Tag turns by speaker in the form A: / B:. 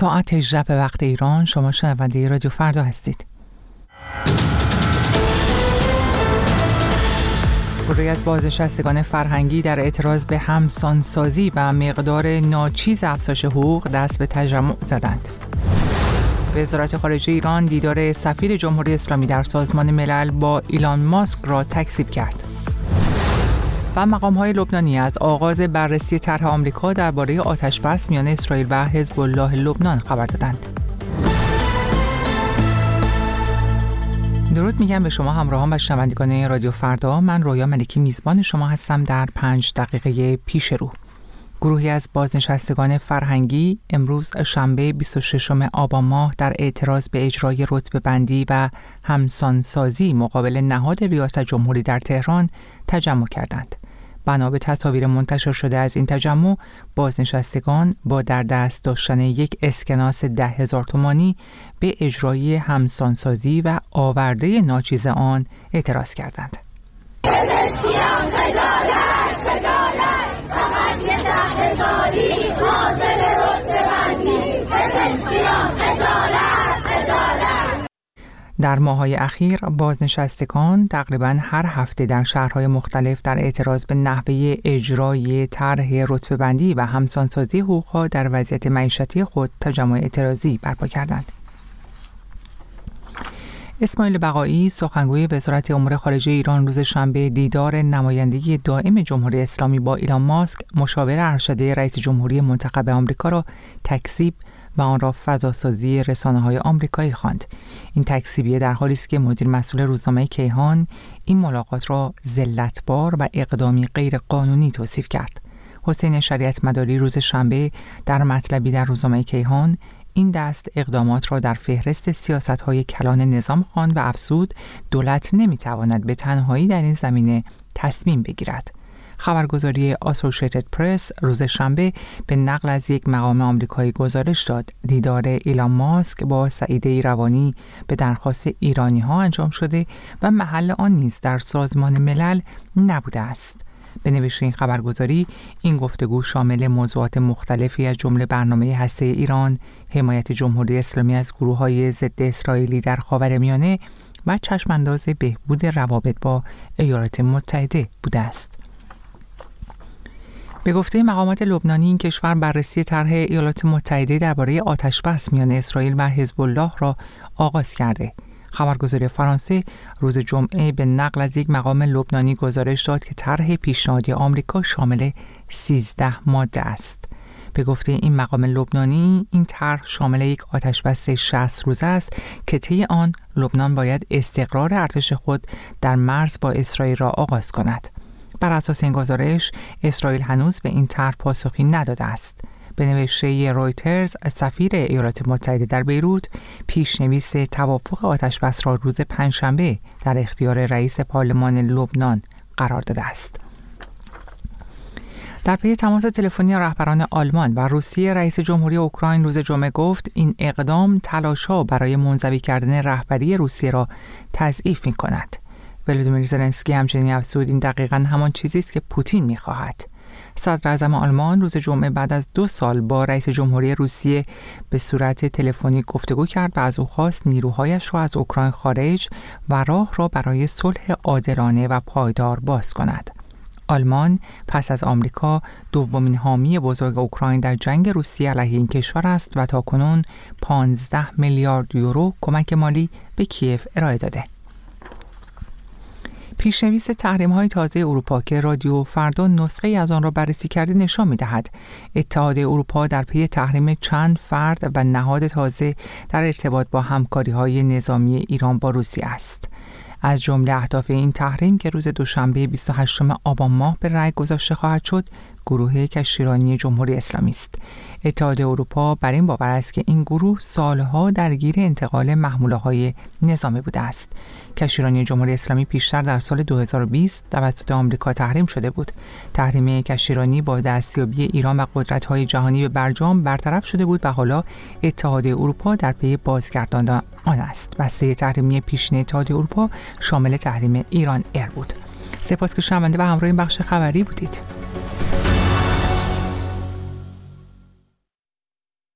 A: ساعت 18 به وقت ایران. شما شنونده رادیو فردا هستید. گروهی از بازنشستگان فرهنگی در اعتراض به همسانسازی و مقدار ناچیز افزایش حقوق دست به تجمع زدند. وزارت خارجه ایران دیدار سفیر جمهوری اسلامی در سازمان ملل با ایلان ماسک را تکذیب کرد. و مقام‌های لبنانی از آغاز بررسی طرح آمریکا درباره آتش‌بس میان اسرائیل و حزب الله لبنان خبر دادند. درود میگم به شما همراهان و شنوندگان رادیو فردا. من رویا ملکی میزبان شما هستم. در 5 دقیقه پیش رو گروهی از بازنشستگان فرهنگی امروز شنبه 26 آبان ماه در اعتراض به اجرای رتبه بندی و همسانسازی مقابل نهاد ریاست جمهوری در تهران تجمع کردند. بنا به تصاویر منتشر شده از این تجمع، بازنشستگان با در دست داشتن یک اسکناس 10,000 تومانی به اجرای همسانسازی و آورده ناچیز آن اعتراض کردند. در ماه‌های اخیر بازنشستگان تقریباً هر هفته در شهرهای مختلف در اعتراض به نحوه اجرای طرح رتبه‌بندی و همسانسازی حقوق‌ها در وضعیت معیشتی خود تجمع اعتراضی برپا کردند. اسماعیل بقایی، سخنگوی وزارت امور خارجه ایران، روز شنبه دیدار نمایندگی دائم جمهوری اسلامی با ایلان ماسک، مشاور ارشد رئیس جمهوری منتخب آمریکا، را تکذیب و آن را فضاسازی رسانه‌های آمریکایی خواند. این تکذیبیه در حالی است که مدیر مسئول روزنامه کیهان این ملاقات را ذلتبار و اقدامی غیر قانونی توصیف کرد. حسین شریعت مداری روز شنبه در مطلبی در روزنامه کیهان این دست اقدامات را در فهرست سیاست‌های کلان نظام خواند و افزود دولت نمی‌تواند به تنهایی در این زمینه تصمیم بگیرد. خبرگزاری آسوشیتد پرس روز شنبه به نقل از یک مقام آمریکایی گزارش داد دیدار ایلان ماسک با سعیده ایروانی به درخواست ایرانی‌ها انجام شده و محل آن نیز در سازمان ملل نبوده است. به نوشته این خبرگزاری، این گفتگو شامل موضوعات مختلفی از جمله برنامه هسته ایران، حمایت جمهوری اسلامی از گروه‌های ضد اسرائیلی در خاورمیانه و چشمانداز بهبود روابط با ایالات متحده بوده است. به گفته مقامات لبنانی، این کشور بررسی طرح ایالات متحده درباره آتش‌بس میان اسرائیل و حزب الله را آغاز کرده. خبرگزاری فرانسه روز جمعه به نقل از یک مقام لبنانی گزارش داد که طرح پیشنهادی آمریکا شامل 13 ماده است. به گفته این مقام لبنانی، این طرح شامل یک آتش‌بس 60 روزه است که طی آن لبنان باید استقرار ارتش خود در مرز با اسرائیل را آغاز کند. بر اساس این گزارش، اسرائیل هنوز به این طرح پاسخی نداده است. به نوشته رویترز، سفیر ایالات متحده در بیروت پیشنویس توافق آتش‌بس را روز پنجشنبه در اختیار رئیس پارلمان لبنان قرار داده است. در پی تماس تلفنی رهبران آلمان و روسیه، رئیس جمهوری اوکراین روز جمعه گفت این اقدام تلاش‌ها برای منزوی کردن رهبری روسیه را تضعیف می‌کند. ولودیمیر زلنسکی همچنین افزود این دقیقاً همان چیزی است که پوتین می‌خواهد. صدر اعظم آلمان روز جمعه بعد از 2 سال با رئیس جمهوری روسیه به صورت تلفنی گفتگو کرد و از او خواست نیروهایش را از اوکراین خارج و راه را برای صلح عادلانه و پایدار باز کند. آلمان پس از آمریکا دومین حامی بزرگ اوکراین در جنگ روسیه علیه این کشور است و تاکنون 15 میلیارد یورو کمک مالی به کیف ارائه داده. پیشنویس تحریم‌های تازه اروپا که رادیو فردا نسخه‌ای از آن را بررسی کرده نشان می‌دهد اتحادیه اروپا در پی تحریم چند فرد و نهاد تازه در ارتباط با همکاری‌های نظامی ایران با روسیه است. از جمله اهداف این تحریم که روز دوشنبه 28 آبان ماه به رأی گذاشته خواهد شد، گروه کشتیرانی جمهوری اسلامی است. اتحادیه اروپا بر این باور است که این گروه سالها درگیر انتقال محموله‌های نظامی بوده است. کشتیرانی جمهوری اسلامی پیشتر در سال 2020 توسط آمریکا تحریم شده بود. تحریم کشتیرانی با دستیابی ایران و قدرت‌های جهانی به برجام برطرف شده بود و حالا اتحادیه اروپا در پی بازگرداندن آن است. بسته تحریمی پیشین اتحادیه اروپا شامل تحریم ایران ایر بود. سپاس که شنونده و همراه این بخش خبری بودید.